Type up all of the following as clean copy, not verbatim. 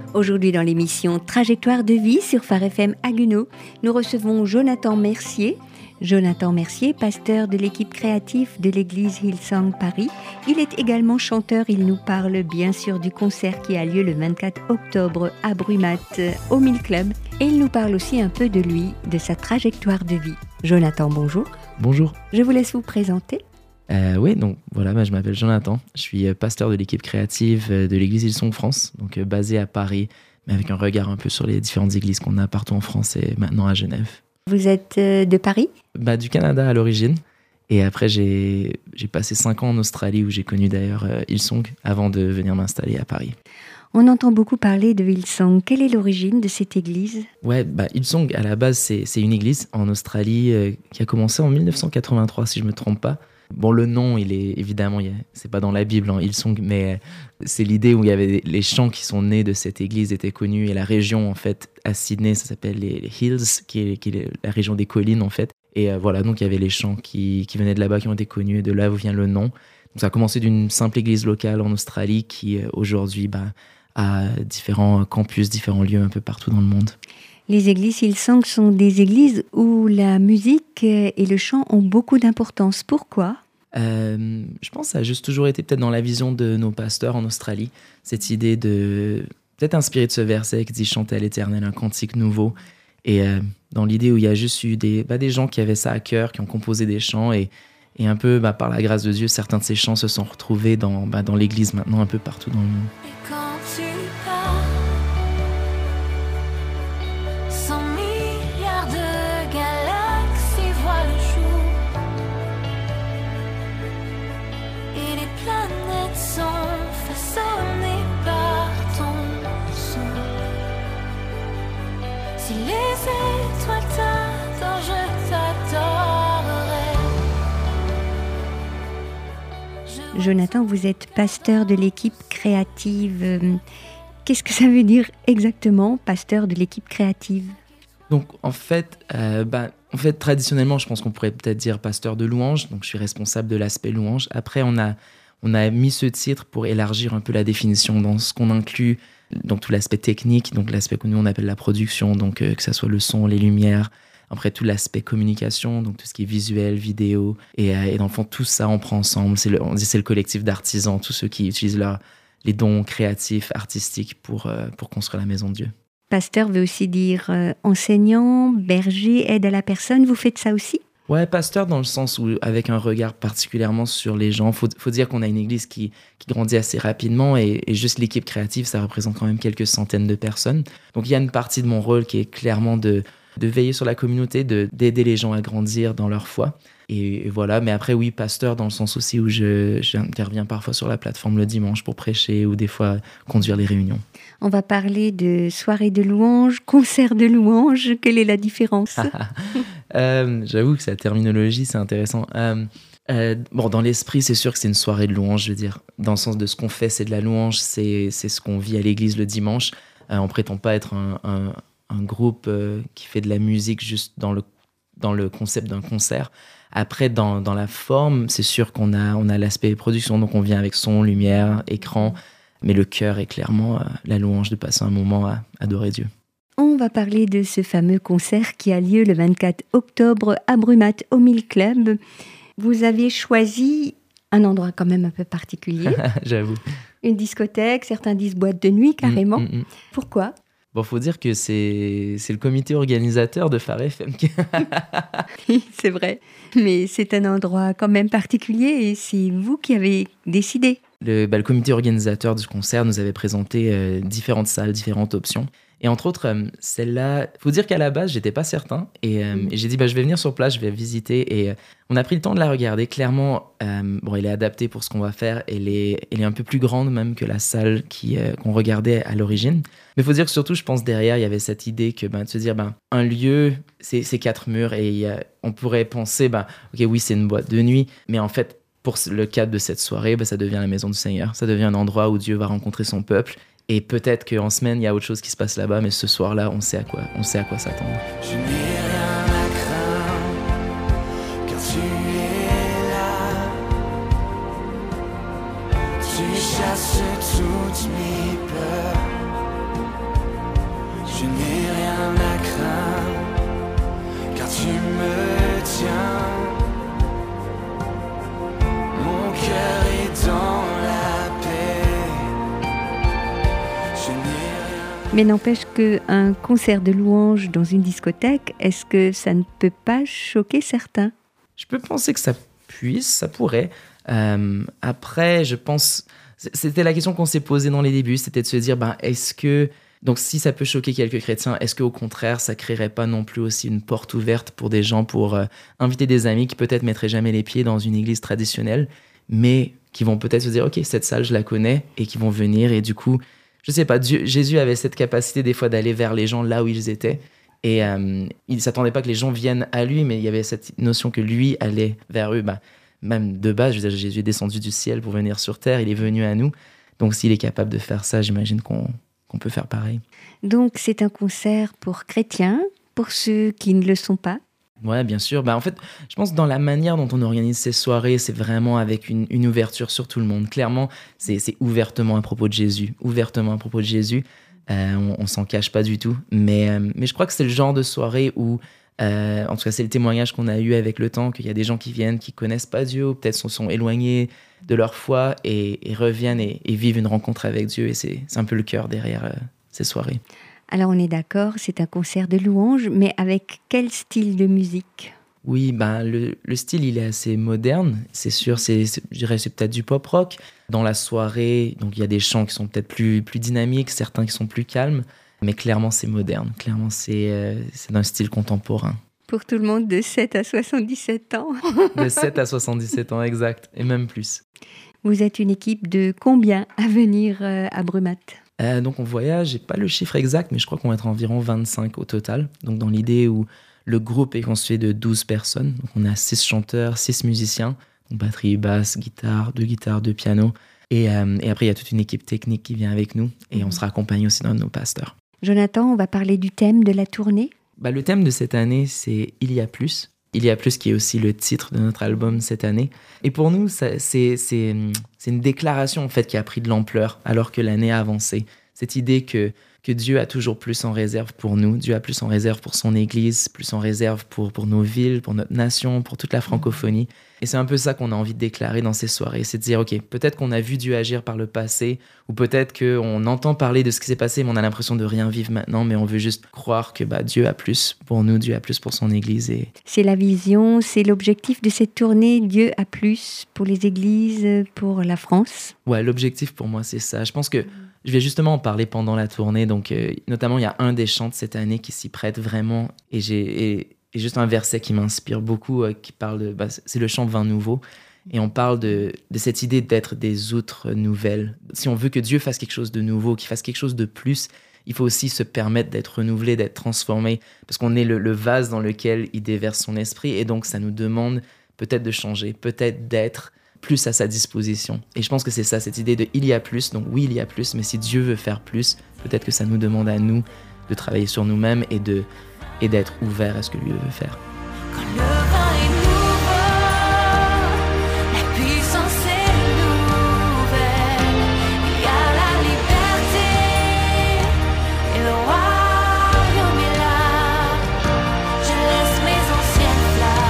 Aujourd'hui dans l'émission Trajectoire de vie sur Phare FM Haguenau, nous recevons Jonathan Mercier. Jonathan Mercier, pasteur de l'équipe créative de l'église Hillsong Paris. Il est également chanteur. Il nous parle bien sûr du concert qui a lieu le 24 octobre à Brumat au Mill Club. Et il nous parle aussi un peu de lui, de sa trajectoire de vie. Jonathan, bonjour. Bonjour. Je vous laisse vous présenter. Oui, donc voilà, je m'appelle Jonathan. Je suis pasteur de l'équipe créative de l'église Hillsong France, donc basée à Paris, mais avec un regard un peu sur les différentes églises qu'on a partout en France et maintenant à Genève. Vous êtes de Paris ? Du Canada à l'origine. Et après, j'ai passé 5 ans en Australie où j'ai connu d'ailleurs Hillsong avant de venir m'installer à Paris. On entend beaucoup parler de Hillsong. Quelle est l'origine de cette église ? Hillsong, à la base, c'est une église en Australie qui a commencé en 1983, si je ne me trompe pas. Bon, le nom, il est évidemment, c'est pas dans la Bible, Hillsong, mais c'est l'idée où il y avait les chants qui sont nés de cette église étaient connus, et la région, en fait, à Sydney, ça s'appelle les Hills, qui est la région des collines, en fait. Et voilà, donc il y avait les chants qui venaient de là-bas, qui ont été connus, et de là où vient le nom. Donc ça a commencé d'une simple église locale en Australie qui, aujourd'hui, a différents campus, différents lieux un peu partout dans le monde. Les églises Hillsong sont des églises où la musique et le chant ont beaucoup d'importance. Pourquoi ? Je pense que ça a juste toujours été peut-être dans la vision de nos pasteurs en Australie, cette idée de peut-être inspiré de ce verset qui dit « Chantez à l'Éternel un cantique nouveau ». Et dans l'idée où il y a juste eu des gens qui avaient ça à cœur, qui ont composé des chants et un peu par la grâce de Dieu, certains de ces chants se sont retrouvés dans l'église maintenant un peu partout dans le monde. Si les étoiles t'adorent, je t'adorerai. Jonathan, vous êtes pasteur de l'équipe créative. Qu'est-ce que ça veut dire exactement, pasteur de l'équipe créative ? Donc en fait, traditionnellement, je pense qu'on pourrait peut-être dire pasteur de louange. Donc je suis responsable de l'aspect louange. Après, on a mis ce titre pour élargir un peu la définition dans ce qu'on inclut. Donc tout l'aspect technique, donc l'aspect que nous on appelle la production, donc que ça soit le son, les lumières, après tout l'aspect communication, donc tout ce qui est visuel, vidéo, et dans le fond tout ça on prend ensemble, on dit c'est le collectif d'artisans, tous ceux qui utilisent les dons créatifs, artistiques pour construire la maison de Dieu. Pasteur veut aussi dire enseignant, berger, aide à la personne, vous faites ça aussi ? Ouais, pasteur dans le sens où, avec un regard particulièrement sur les gens, faut dire qu'on a une église qui grandit assez rapidement et juste l'équipe créative, ça représente quand même quelques centaines de personnes. Donc il y a une partie de mon rôle qui est clairement de veiller sur la communauté, d'aider les gens à grandir dans leur foi. Et voilà, mais après oui, pasteur dans le sens aussi où j'interviens parfois sur la plateforme le dimanche pour prêcher ou des fois conduire les réunions. On va parler de soirée de louange, concert de louange. Quelle est la différence ? J'avoue que sa terminologie, c'est intéressant. Dans l'esprit, c'est sûr que c'est une soirée de louange, je veux dire. Dans le sens de ce qu'on fait, c'est de la louange, c'est ce qu'on vit à l'église le dimanche. On prétend pas être un groupe qui fait de la musique juste dans le concept d'un concert. Après, dans la forme, c'est sûr qu'on a l'aspect production, donc on vient avec son, lumière, écran, mais le cœur est clairement la louange de passer un moment à adorer Dieu. On va parler de ce fameux concert qui a lieu le 24 octobre à Brumat au Mill Club. Vous avez choisi un endroit quand même un peu particulier. J'avoue. Une discothèque, certains disent boîte de nuit carrément. Pourquoi ? Bon, faut dire que c'est le comité organisateur de Phare FM. Oui, c'est vrai. Mais c'est un endroit quand même particulier et c'est vous qui avez décidé. Le comité organisateur du concert nous avait présenté différentes salles, différentes options. Et entre autres, celle-là, faut dire qu'à la base, j'étais pas certain. Et j'ai dit, je vais venir sur place, je vais visiter. Et on a pris le temps de la regarder. Clairement, elle est adaptée pour ce qu'on va faire. Elle est un peu plus grande même que la salle qu'on regardait à l'origine. Mais faut dire que surtout, je pense derrière, il y avait cette idée que de se dire, un lieu, c'est 4 murs. Et on pourrait penser, ok, oui, c'est une boîte de nuit. Mais en fait, pour le cadre de cette soirée, ça devient la maison du Seigneur. Ça devient un endroit où Dieu va rencontrer son peuple. Et peut-être qu'en semaine, il y a autre chose qui se passe là-bas, mais ce soir-là, on sait à quoi s'attendre. Je n'ai rien à craindre, car tu es là. Tu chasses toutes mes peurs. Je n'ai rien à craindre, car tu me tiens. Mon cœur est dans la paix. Je n'ai rien. Mais n'empêche qu'un concert de louanges dans une discothèque, est-ce que ça ne peut pas choquer certains ? Je peux penser que ça pourrait. Après, je pense... C'était la question qu'on s'est posée dans les débuts, c'était de se dire, est-ce que... Donc si ça peut choquer quelques chrétiens, est-ce qu'au contraire, ça créerait pas non plus aussi une porte ouverte pour des gens, pour inviter des amis qui peut-être mettraient jamais les pieds dans une église traditionnelle, mais qui vont peut-être se dire, ok, cette salle, je la connais, et qui vont venir, et du coup, je sais pas, Jésus avait cette capacité des fois d'aller vers les gens là où ils étaient, et il ne s'attendait pas que les gens viennent à lui, mais il y avait cette notion que lui allait vers eux. Même de base, je veux dire, Jésus est descendu du ciel pour venir sur terre, il est venu à nous. Donc s'il est capable de faire ça, j'imagine qu'on peut faire pareil. Donc c'est un concert pour chrétiens, pour ceux qui ne le sont pas. Ouais, bien sûr. En fait, je pense que dans la manière dont on organise ces soirées, c'est vraiment avec une ouverture sur tout le monde. Clairement, c'est ouvertement à propos de Jésus. Ouvertement à propos de Jésus. On s'en cache pas du tout. Mais je crois que c'est le genre de soirée où... en tout cas, c'est le témoignage qu'on a eu avec le temps, qu'il y a des gens qui viennent, qui connaissent pas Dieu, ou peut-être sont éloignés de leur foi et reviennent et vivent une rencontre avec Dieu. Et c'est un peu le cœur derrière ces soirées. Alors on est d'accord, c'est un concert de louanges, mais avec quel style de musique ? Oui, le style, il est assez moderne. C'est sûr, je dirais c'est peut-être du pop-rock. Dans la soirée, donc il y a des chants qui sont peut-être plus dynamiques, certains qui sont plus calmes. Mais clairement, c'est moderne. Clairement, c'est d'un style contemporain. Pour tout le monde de 7 à 77 ans. De 7 à 77 ans, exact. Et même plus. Vous êtes une équipe de combien à venir à Brumat ? Donc on voyage, j'ai pas le chiffre exact, mais je crois qu'on va être environ 25 au total. Donc dans l'idée où le groupe est constitué de 12 personnes. Donc on a 6 chanteurs, 6 musiciens. Donc batterie, basse, guitare, 2 guitares, 2 pianos. Et après, il y a toute une équipe technique qui vient avec nous. Et on sera accompagné aussi d'un de nos pasteurs. Jonathan, on va parler du thème de la tournée. Le thème de cette année, c'est « Il y a plus ». « Il y a plus » qui est aussi le titre de notre album cette année. Et pour nous, c'est une déclaration en fait, qui a pris de l'ampleur alors que l'année a avancé. Cette idée que Dieu a toujours plus en réserve pour nous. Dieu a plus en réserve pour son Église, plus en réserve pour nos villes, pour notre nation, pour toute la francophonie. Et c'est un peu ça qu'on a envie de déclarer dans ces soirées. C'est de dire, OK, peut-être qu'on a vu Dieu agir par le passé, ou peut-être qu'on entend parler de ce qui s'est passé, mais on a l'impression de rien vivre maintenant, mais on veut juste croire que Dieu a plus pour nous, Dieu a plus pour son Église. Et... C'est la vision, c'est l'objectif de cette tournée, Dieu a plus pour les églises, pour la France. Ouais, l'objectif pour moi, c'est ça. Je pense que je vais justement en parler pendant la tournée. Donc, notamment, il y a un des chants de cette année qui s'y prête vraiment. Et juste un verset qui m'inspire beaucoup, qui parle de... c'est le chant Vin nouveau. Et on parle de cette idée d'être des outres nouvelles. Si on veut que Dieu fasse quelque chose de nouveau, qu'il fasse quelque chose de plus, il faut aussi se permettre d'être renouvelé, d'être transformé. Parce qu'on est le vase dans lequel il déverse son esprit. Et donc, ça nous demande peut-être de changer, peut-être d'être plus à sa disposition. Et je pense que c'est ça, cette idée de « il y a plus ». Donc oui, il y a plus, mais si Dieu veut faire plus, peut-être que ça nous demande à nous de travailler sur nous-mêmes et d'être ouverts à ce que lui veut faire. Quand le vent est nouveau, la puissance est nouvelle. Il y a la liberté et le royaume est là. Je laisse mes anciennes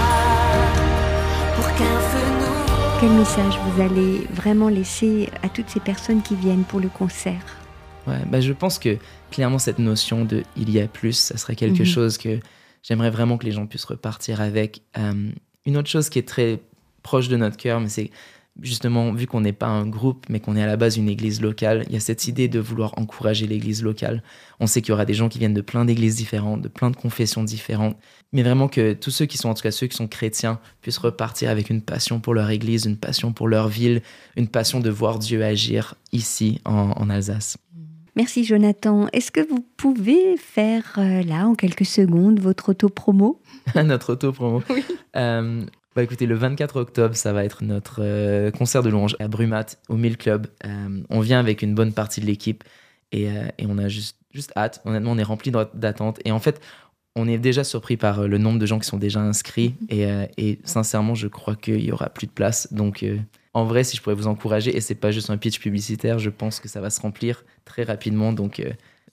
flammes pour qu'un feu nouveau. Quel message vous allez vraiment laisser à toutes ces personnes qui viennent pour le concert ? Ouais, je pense que clairement cette notion de « il y a plus », ça serait quelque chose que j'aimerais vraiment que les gens puissent repartir avec. Une autre chose qui est très proche de notre cœur, mais c'est justement, vu qu'on n'est pas un groupe, mais qu'on est à la base une église locale, il y a cette idée de vouloir encourager l'église locale. On sait qu'il y aura des gens qui viennent de plein d'églises différentes, de plein de confessions différentes, mais vraiment que tous ceux qui sont, en tout cas ceux qui sont chrétiens, puissent repartir avec une passion pour leur église, une passion pour leur ville, une passion de voir Dieu agir ici, en Alsace. Merci Jonathan. Est-ce que vous pouvez faire là, en quelques secondes, votre auto-promo ? Notre auto-promo. Oui. Écoutez, le 24 octobre, ça va être notre concert de louange à Brumat, au Mill Club. On vient avec une bonne partie de l'équipe et on a juste hâte. Honnêtement, on est rempli d'attentes. Et en fait, on est déjà surpris par le nombre de gens qui sont déjà inscrits. Et sincèrement, je crois qu'il n'y aura plus de place. Donc, en vrai, si je pourrais vous encourager, et c'est pas juste un pitch publicitaire, je pense que ça va se remplir très rapidement. Donc,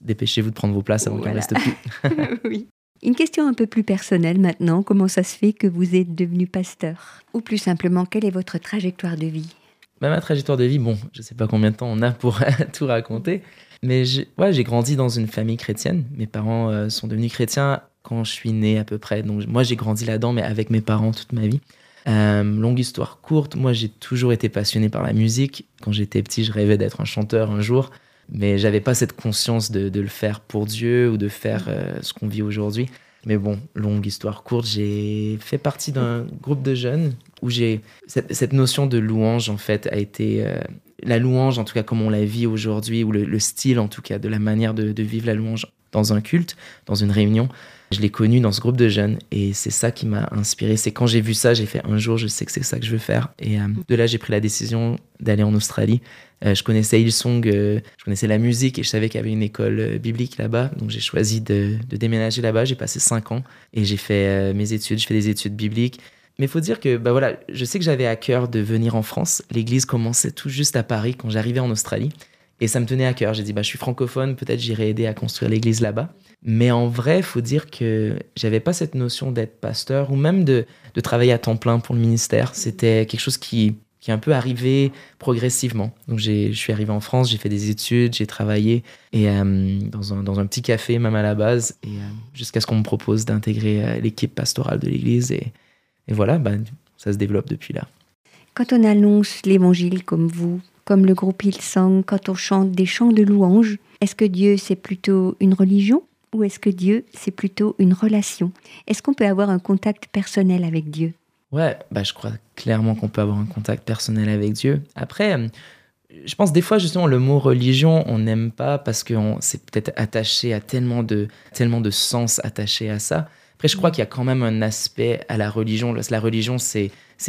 dépêchez-vous de prendre vos places avant qu'il ne Voilà. reste plus. Oui. Une question un peu plus personnelle maintenant. Comment ça se fait que vous êtes devenu pasteur? Ou plus simplement, quelle est votre trajectoire de vie? Ma trajectoire de vie, bon, je ne sais pas combien de temps on a pour tout raconter, mais j'ai grandi dans une famille chrétienne. Mes parents sont devenus chrétiens quand je suis né à peu près. Donc moi, j'ai grandi là-dedans, mais avec mes parents toute ma vie. Longue histoire courte, moi j'ai toujours été passionné par la musique. Quand j'étais petit, je rêvais d'être un chanteur un jour. Mais j'avais pas cette conscience de le faire pour Dieu ou de faire ce qu'on vit aujourd'hui. Mais bon, longue histoire courte, j'ai fait partie d'un groupe de jeunes où cette notion de louange, en fait, a été... la louange, en tout cas, comme on la vit aujourd'hui, ou le style, en tout cas, de la manière de vivre la louange dans un culte, dans une réunion, je l'ai connu dans ce groupe de jeunes. Et c'est ça qui m'a inspiré. C'est quand j'ai vu ça, j'ai fait un jour, je sais que c'est ça que je veux faire. Et de là, j'ai pris la décision d'aller en Australie. Je connaissais Hillsong, je connaissais la musique et je savais qu'il y avait une école biblique là-bas. Donc j'ai choisi de déménager là-bas. J'ai passé 5 ans et j'ai fait mes études. Je fais des études bibliques. Mais il faut dire que voilà, je sais que j'avais à cœur de venir en France. L'église commençait tout juste à Paris quand j'arrivais en Australie. Et ça me tenait à cœur. J'ai dit, je suis francophone, peut-être j'irai aider à construire l'église là-bas. Mais en vrai, il faut dire que j'avais pas cette notion d'être pasteur ou même de travailler à temps plein pour le ministère. C'était quelque chose qui est un peu arrivé progressivement. Donc je suis arrivé en France, j'ai fait des études, j'ai travaillé et, dans un petit café même à la base, et jusqu'à ce qu'on me propose d'intégrer l'équipe pastorale de l'église. Et voilà, ça se développe depuis là. Quand on annonce l'évangile comme vous, comme le groupe Hillsong, quand on chante des chants de louange, est-ce que Dieu c'est plutôt une religion ou est-ce que Dieu c'est plutôt une relation? Est-ce qu'on peut avoir un contact personnel avec Dieu? Ouais, je crois clairement qu'on peut avoir un contact personnel avec Dieu. Après, je pense des fois justement le mot religion, on n'aime pas parce qu'on s'est peut-être attaché à tellement de sens attachés à ça. Après, je crois qu'il y a quand même un aspect à la religion. La religion, c'est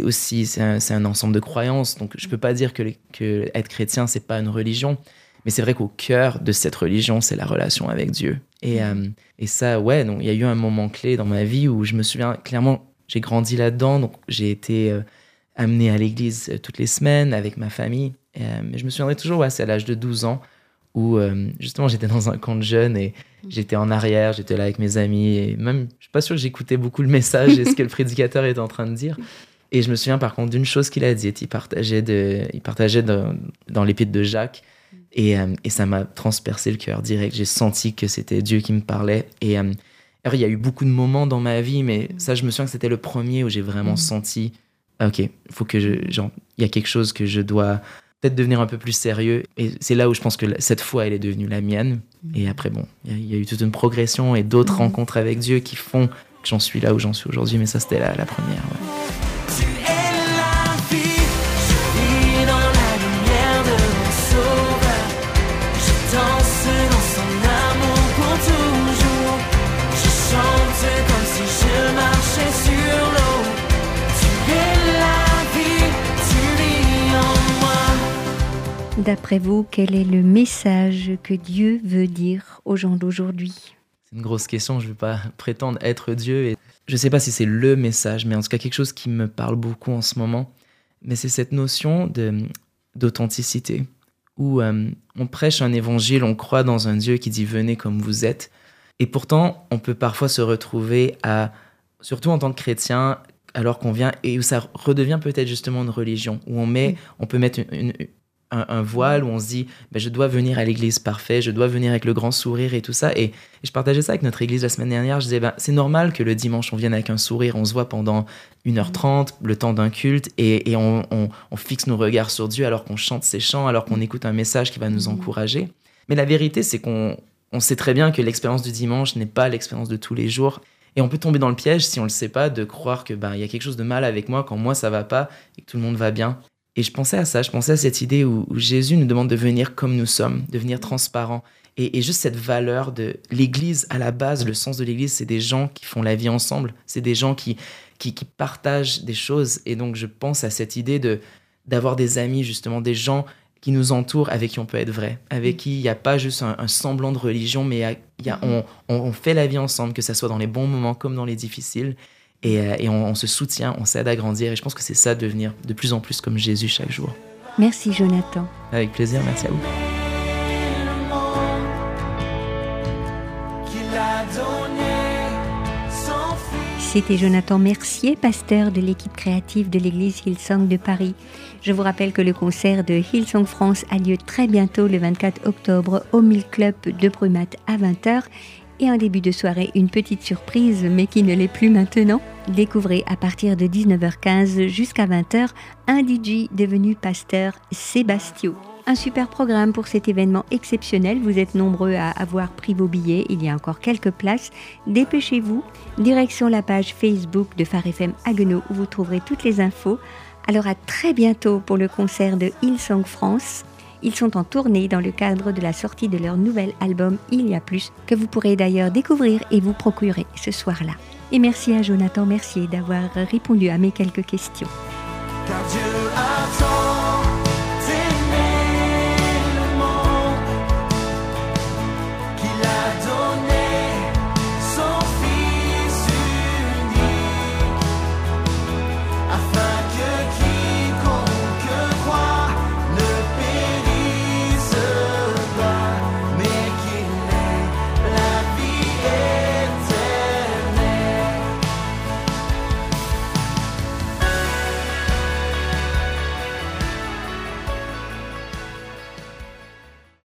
un ensemble de croyances. Donc, je peux pas dire que être chrétien, c'est pas une religion. Mais c'est vrai qu'au cœur de cette religion, c'est la relation avec Dieu. Et ça, ouais, donc il y a eu un moment clé dans ma vie où je me souviens clairement, j'ai grandi là-dedans. Donc, j'ai été amené à l'église toutes les semaines avec ma famille. Mais je me souviendrai toujours, c'est à l'âge de 12 ans où justement j'étais dans un camp de jeunes et j'étais en arrière, j'étais là avec mes amis et même, je suis pas sûr que j'écoutais beaucoup le message et ce que le prédicateur était en train de dire. Et je me souviens par contre d'une chose qu'il a dite, il partageait dans l'épître de Jacques et ça m'a transpercé le cœur direct. J'ai senti que c'était Dieu qui me parlait et alors, il y a eu beaucoup de moments dans ma vie, mais ça, je me souviens que c'était le premier où j'ai vraiment senti, ok, faut que il y a quelque chose que je dois peut-être devenir un peu plus sérieux. Et c'est là où je pense que cette foi, elle est devenue la mienne. Et après, il y a eu toute une progression et d'autres rencontres avec Dieu qui font que j'en suis là où j'en suis aujourd'hui. Mais ça, c'était la première. Ouais. Tu es la vie, je vis dans la lumière de mon sauveur. Je danse dans son amour pour toujours. Je chante comme si je marchais sur l'eau. Tu es la vie, tu vis en moi. D'après vous, quel est le message que Dieu veut dire aux gens d'aujourd'hui? C'est une grosse question, je ne vais pas prétendre être Dieu. Et je ne sais pas si c'est le message, mais en tout cas quelque chose qui me parle beaucoup en ce moment. Mais c'est cette notion d'authenticité, où on prêche un évangile, on croit dans un Dieu qui dit « venez comme vous êtes ». Et pourtant, on peut parfois se retrouver surtout en tant que chrétien, alors qu'on vient, et où ça redevient peut-être justement une religion, où on peut mettre un voile où on se dit je dois venir à l'église parfait, je dois venir avec le grand sourire et tout ça. Et je partageais ça avec notre église la semaine dernière. Je disais c'est normal que le dimanche on vienne avec un sourire, on se voit pendant 1h30, le temps d'un culte, et on fixe nos regards sur Dieu alors qu'on chante ses chants, alors qu'on écoute un message qui va nous encourager. Mais la vérité, c'est qu'on sait très bien que l'expérience du dimanche n'est pas l'expérience de tous les jours. Et on peut tomber dans le piège, si on le sait pas, de croire que y a quelque chose de mal avec moi quand moi ça va pas et que tout le monde va bien. Et je pensais à ça, je pensais à cette idée où Jésus nous demande de venir comme nous sommes, de venir transparent. Et juste cette valeur de l'Église, à la base, le sens de l'Église, c'est des gens qui font la vie ensemble, c'est des gens qui partagent des choses. Et donc je pense à cette idée d'avoir des amis, justement, des gens qui nous entourent, avec qui on peut être vrai, avec qui il n'y a pas juste un semblant de religion, mais on fait la vie ensemble, que ça soit dans les bons moments comme dans les difficiles. Et on se soutient, on s'aide à grandir. Et je pense que c'est ça, devenir de plus en plus comme Jésus chaque jour. Merci Jonathan. Avec plaisir, merci à vous. C'était Jonathan Mercier, pasteur de l'équipe créative de l'église Hillsong de Paris. Je vous rappelle que le concert de Hillsong France a lieu très bientôt le 24 octobre au Mill Club de Brumat à 20h. Et en début de soirée, une petite surprise, mais qui ne l'est plus maintenant. Découvrez à partir de 19h15 jusqu'à 20h un DJ devenu pasteur, Sébastio. Un super programme pour cet événement exceptionnel. Vous êtes nombreux à avoir pris vos billets. Il y a encore quelques places. Dépêchez-vous. Direction la page Facebook de Phare FM Haguenau où vous trouverez toutes les infos. Alors à très bientôt pour le concert de Hillsong France. Ils sont en tournée dans le cadre de la sortie de leur nouvel album Il y a plus, que vous pourrez d'ailleurs découvrir et vous procurer ce soir-là. Et merci à Jonathan Mercier d'avoir répondu à mes quelques questions. Car Dieu